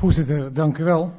Voorzitter, dank u wel.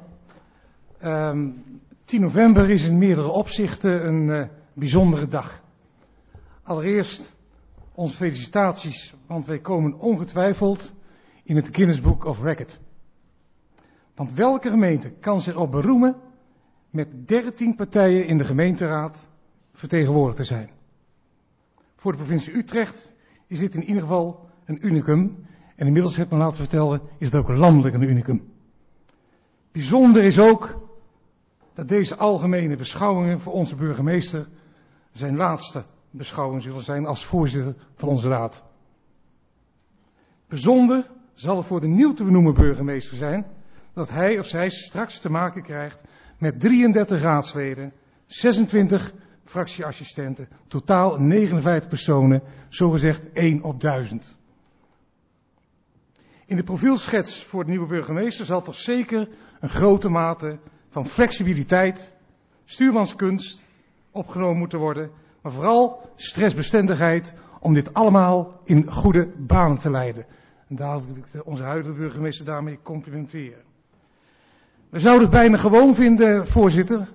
10 november is in meerdere opzichten een bijzondere dag. Allereerst onze felicitaties, want wij komen ongetwijfeld in het Guinness Book of Record. Want welke gemeente kan zich op beroemen met 13 partijen in de gemeenteraad vertegenwoordigd te zijn? Voor de provincie Utrecht is dit in ieder geval een unicum. En inmiddels heb ik me laten vertellen, is het ook landelijk een unicum. Bijzonder is ook dat deze algemene beschouwingen voor onze burgemeester zijn laatste beschouwingen zullen zijn als voorzitter van onze raad. Bijzonder zal het voor de nieuw te benoemen burgemeester zijn dat hij of zij straks te maken krijgt met 33 raadsleden, 26 fractieassistenten, totaal 59 personen, zogezegd 1 op 1000. In de profielschets voor de nieuwe burgemeester zal toch zeker een grote mate van flexibiliteit, stuurmanskunst opgenomen moeten worden, maar vooral stressbestendigheid om dit allemaal in goede banen te leiden. En daar wil ik onze huidige burgemeester daarmee complimenteren. We zouden het bijna gewoon vinden, voorzitter,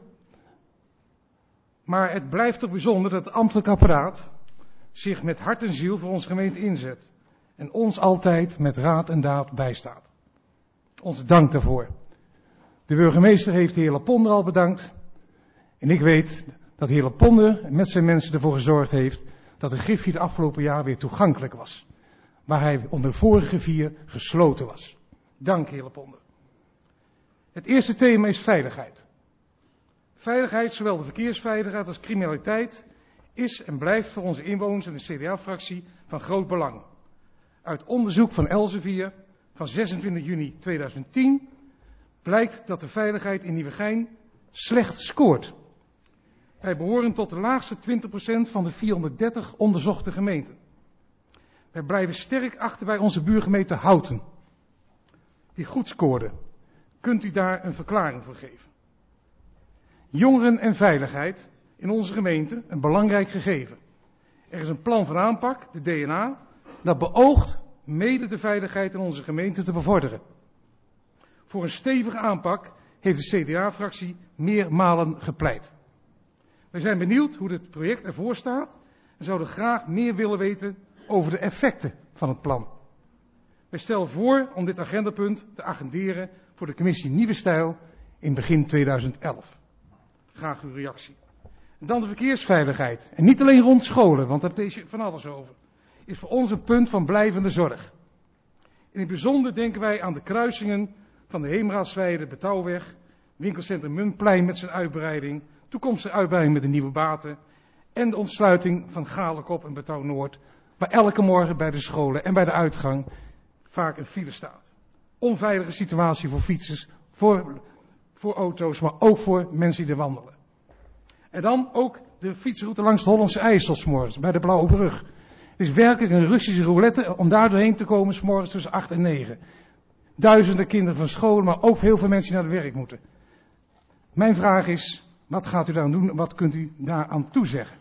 maar het blijft toch bijzonder dat het ambtelijk apparaat zich met hart en ziel voor onze gemeente inzet en ons altijd met raad en daad bijstaat. Onze dank daarvoor. De burgemeester heeft de heer Laponder al bedankt. En ik weet dat de heer Laponder met zijn mensen ervoor gezorgd heeft dat de griffier de afgelopen jaar weer toegankelijk was. Waar hij onder de vorige griffier gesloten was. Dank, heer Laponder. Het eerste thema is veiligheid. Veiligheid, zowel de verkeersveiligheid als criminaliteit, is en blijft voor onze inwoners en de CDA-fractie van groot belang. Uit onderzoek van Elsevier van 26 juni 2010 blijkt dat de veiligheid in Nieuwegein slecht scoort. Wij behoren tot de laagste 20% van de 430 onderzochte gemeenten. Wij blijven sterk achter bij onze buurgemeente Houten, die goed scoorde. Kunt u daar een verklaring voor geven? Jongeren en veiligheid in onze gemeente, een belangrijk gegeven. Er is een plan van aanpak, de DNA, dat beoogt mede de veiligheid in onze gemeente te bevorderen. Voor een stevige aanpak heeft de CDA-fractie meermalen gepleit. Wij zijn benieuwd hoe dit project ervoor staat en zouden graag meer willen weten over de effecten van het plan. Wij stellen voor om dit agendapunt te agenderen voor de commissie Nieuwe Stijl in begin 2011. Graag uw reactie. En dan de verkeersveiligheid. En niet alleen rond scholen, want daar lees je van alles over. Is voor ons een punt van blijvende zorg. In het bijzonder denken wij aan de kruisingen van de Heemraadsweide, Betouwweg, winkelcentrum Muntplein met zijn uitbreiding, toekomstige uitbreiding met de Nieuwe Baten en de ontsluiting van Galekop en Betouw Noord, waar elke morgen bij de scholen en bij de uitgang vaak een file staat. Onveilige situatie voor fietsers, voor auto's, maar ook voor mensen die er wandelen. En dan ook de fietsroute langs de Hollandse IJssel 's morgens, bij de Blauwe Brug. Het is werkelijk een Russische roulette om daar doorheen te komen 's morgens tussen 8 en 9. Duizenden kinderen van school, maar ook heel veel mensen die naar het werk moeten. Mijn vraag is, wat gaat u daaraan doen en wat kunt u daaraan toezeggen?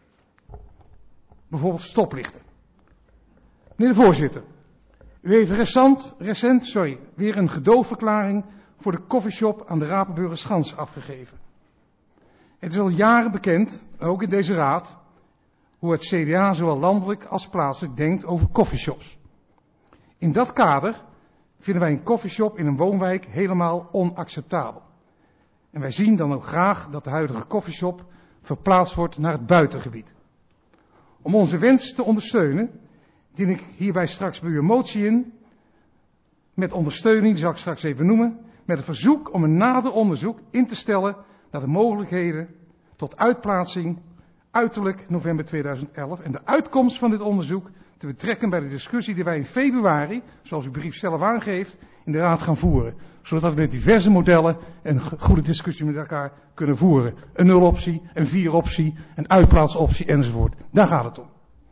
Bijvoorbeeld stoplichten. Meneer de voorzitter, u heeft recent weer een gedoogverklaring voor de koffieshop aan de Rapenburgerschans afgegeven. Het is al jaren bekend, ook in deze raad, hoe het CDA zowel landelijk als plaatselijk denkt over koffieshops. In dat kader vinden wij een koffieshop in een woonwijk helemaal onacceptabel. En wij zien dan ook graag dat de huidige koffieshop verplaatst wordt naar het buitengebied. Om onze wens te ondersteunen, dien ik hierbij straks bij u een motie in, met ondersteuning, die zal ik straks even noemen, met het verzoek om een nader onderzoek in te stellen naar de mogelijkheden tot uitplaatsing uiterlijk november 2011 en de uitkomst van dit onderzoek te betrekken bij de discussie die wij in februari, zoals uw brief zelf aangeeft, in de raad gaan voeren. Zodat we met diverse modellen een goede discussie met elkaar kunnen voeren. Een 0-optie, een 4-optie, een uitplaatsoptie enzovoort. Daar gaat het om.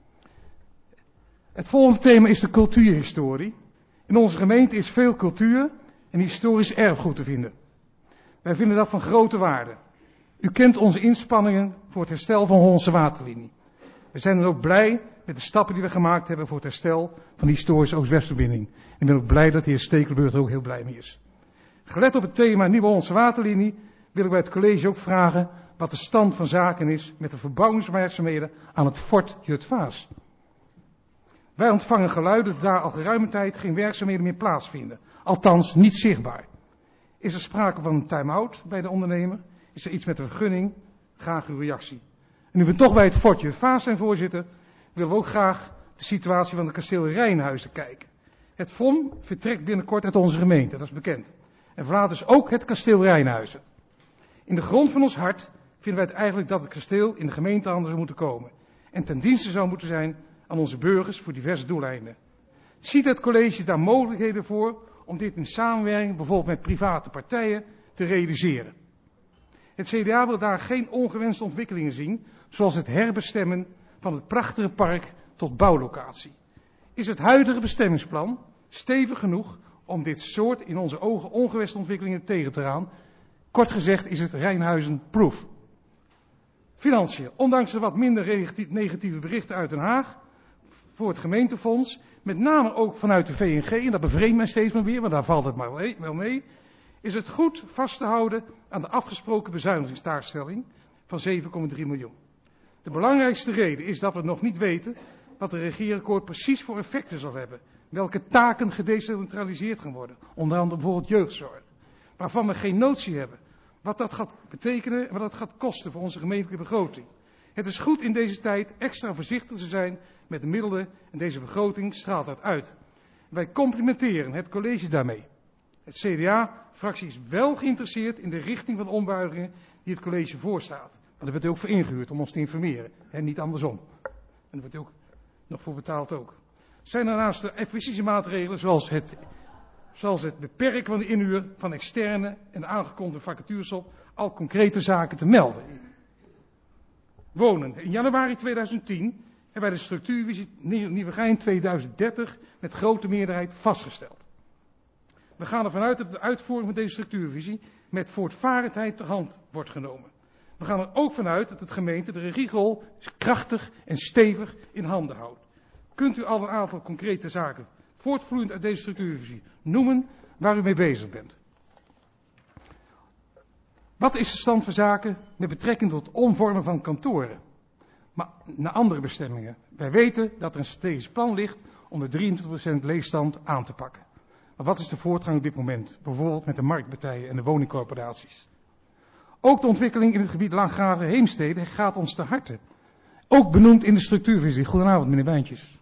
Het volgende thema is de cultuurhistorie. In onze gemeente is veel cultuur en historisch erfgoed te vinden. Wij vinden dat van grote waarde. U kent onze inspanningen voor het herstel van de Hollandse Waterlinie. We zijn dan ook blij met de stappen die we gemaakt hebben voor het herstel van de historische Oost-Westverbinding. En ik ben ook blij dat de heer Stekelenburg er ook heel blij mee is. Gelet op het thema Nieuw-Hollandse Waterlinie wil ik bij het college ook vragen wat de stand van zaken is met de verbouwingswerkzaamheden aan het Fort Jutphaas. Wij ontvangen geluiden dat daar al geruime tijd geen werkzaamheden meer plaatsvinden. Althans, niet zichtbaar. Is er sprake van een time-out bij de ondernemer? Is er iets met de vergunning? Graag uw reactie. En nu we toch bij het Fort Jutphaas zijn, voorzitter, willen we ook graag de situatie van het kasteel Rijnhuizen kijken. Het FOM vertrekt binnenkort uit onze gemeente, dat is bekend. En verlaat dus ook het kasteel Rijnhuizen. In de grond van ons hart vinden wij het eigenlijk dat het kasteel in de gemeentehanden zou moeten komen. En ten dienste zou moeten zijn aan onze burgers voor diverse doeleinden. Ziet het college daar mogelijkheden voor om dit in samenwerking bijvoorbeeld met private partijen te realiseren? Het CDA wil daar geen ongewenste ontwikkelingen zien, zoals het herbestemmen van het prachtige park tot bouwlocatie. Is het huidige bestemmingsplan stevig genoeg om dit soort in onze ogen ongewenste ontwikkelingen tegen te gaan? Kort gezegd is het Rijnhuizen-proof. Financiën. Ondanks de wat minder negatieve berichten uit Den Haag voor het gemeentefonds, met name ook vanuit de VNG, en dat bevreemdt mij steeds maar weer, want daar valt het maar wel mee, is het goed vast te houden aan de afgesproken bezuinigingstaakstelling van 7,3 miljoen. De belangrijkste reden is dat we nog niet weten wat de regeerakkoord precies voor effecten zal hebben. Welke taken gedecentraliseerd gaan worden. Onder andere bijvoorbeeld jeugdzorg. Waarvan we geen notie hebben. Wat dat gaat betekenen en wat dat gaat kosten voor onze gemeentelijke begroting. Het is goed in deze tijd extra voorzichtig te zijn met de middelen en deze begroting straalt dat uit. Wij complimenteren het college daarmee. Het CDA-fractie is wel geïnteresseerd in de richting van de ombuigingen die het college voorstaat. Maar daar werd u ook voor ingehuurd om ons te informeren. En niet andersom. En daar wordt u ook nog voor betaald ook. Zijn daarnaast de acquisitiemaatregelen zoals het beperken van de inhuur van externe en de aangekondigde vacatures op al concrete zaken te melden. Wonen. In januari 2010 hebben wij de structuurvisie Nieuwegein 2030 met grote meerderheid vastgesteld. We gaan ervan uit dat de uitvoering van deze structuurvisie met voortvarendheid ter hand wordt genomen. We gaan er ook vanuit dat de gemeente de regierol krachtig en stevig in handen houdt. Kunt u al een aantal concrete zaken voortvloeiend uit deze structuurvisie noemen waar u mee bezig bent? Wat is de stand van zaken met betrekking tot het omvormen van kantoren? Maar naar andere bestemmingen. Wij weten dat er een strategisch plan ligt om de 23% leegstand aan te pakken. Maar wat is de voortgang op dit moment? Bijvoorbeeld met de marktpartijen en de woningcorporaties. Ook de ontwikkeling in het gebied Landgraven-Heemstede gaat ons te harte. Ook benoemd in de structuurvisie. Goedenavond, meneer Wijntjes.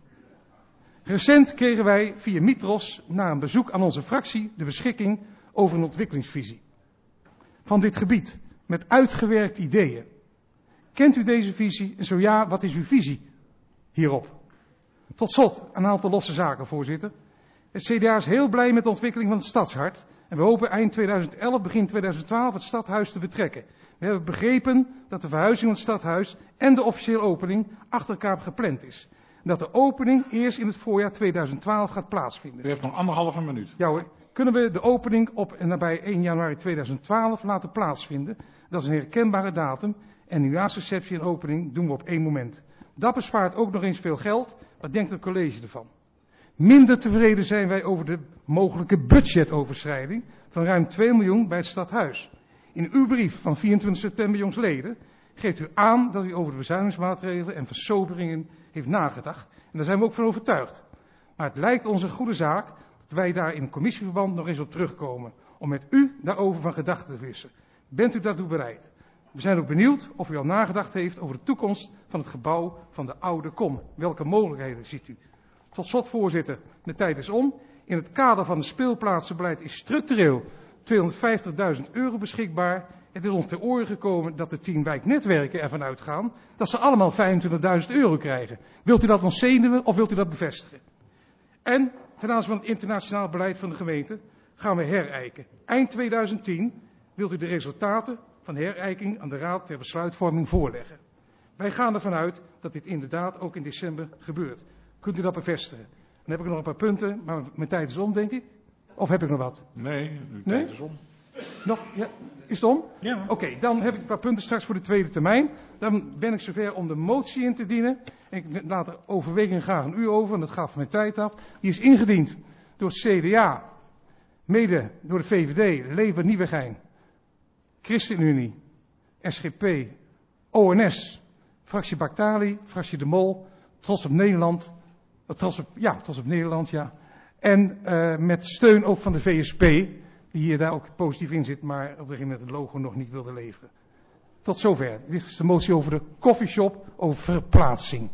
Recent kregen wij via Mitros na een bezoek aan onze fractie de beschikking over een ontwikkelingsvisie van dit gebied met uitgewerkte ideeën. Kent u deze visie en zo ja, wat is uw visie hierop? Tot slot een aantal losse zaken, voorzitter. Het CDA is heel blij met de ontwikkeling van het stadshart en we hopen eind 2011, begin 2012 het stadhuis te betrekken. We hebben begrepen dat de verhuizing van het stadhuis en de officiële opening achter elkaar gepland is. Dat de opening eerst in het voorjaar 2012 gaat plaatsvinden. U heeft nog 1,5 minuut. Ja hoor. Kunnen we de opening op en nabij 1 januari 2012 laten plaatsvinden? Dat is een herkenbare datum en nieuwjaarsreceptie en opening doen we op 1 moment. Dat bespaart ook nog eens veel geld. Wat denkt het college ervan? Minder tevreden zijn wij over de mogelijke budgetoverschrijding van ruim 2 miljoen bij het stadhuis. In uw brief van 24 september jongsleden geeft u aan dat u over de bezuinigingsmaatregelen en versoberingen heeft nagedacht. En daar zijn we ook van overtuigd. Maar het lijkt ons een goede zaak dat wij daar in commissieverband nog eens op terugkomen. Om met u daarover van gedachten te wisselen. Bent u daartoe bereid? We zijn ook benieuwd of u al nagedacht heeft over de toekomst van het gebouw van de oude kom. Welke mogelijkheden ziet u? Tot slot, voorzitter, de tijd is om. In het kader van het speelplaatsenbeleid is structureel €250.000 beschikbaar. Het is ons ter oren gekomen dat de 10 wijknetwerken ervan uitgaan dat ze allemaal €25.000 krijgen. Wilt u dat nog zenuwen of wilt u dat bevestigen? En ten aanzien van het internationaal beleid van de gemeente gaan we herijken. Eind 2010 wilt u de resultaten van de herijking aan de Raad ter besluitvorming voorleggen. Wij gaan ervan uit dat dit inderdaad ook in december gebeurt. Kunt u dat bevestigen? Dan heb ik nog een paar punten, maar mijn tijd is om, denk ik. Of heb ik nog wat? Nee, uw tijd is om. Nog? Ja. Is het om? Ja. Oké, dan heb ik een paar punten straks voor de tweede termijn. Dan ben ik zover om de motie in te dienen. Ik laat de overweging graag aan u over, en dat gaat van mijn tijd af. Die is ingediend door het CDA Mede door de VVD, Leefbaar Nieuwegein, ChristenUnie, SGP, ONS, fractie Bactali, fractie De Mol, Trots op Nederland, Trots op Nederland, ja. En met steun ook van de VSP, die hier daar ook positief in zit, maar op een gegeven moment het logo nog niet wilde leveren. Tot zover. Dit is de motie over de koffieshop, over verplaatsing.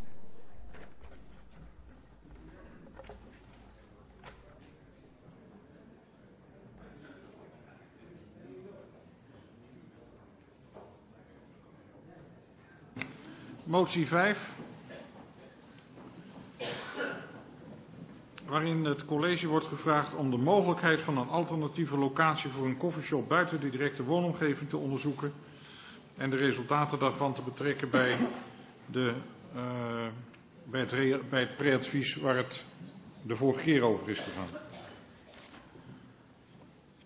Motie 5. Waarin het college wordt gevraagd om de mogelijkheid van een alternatieve locatie voor een koffieshop buiten de directe woonomgeving te onderzoeken. En de resultaten daarvan te betrekken bij het pre-advies waar het de vorige keer over is gegaan.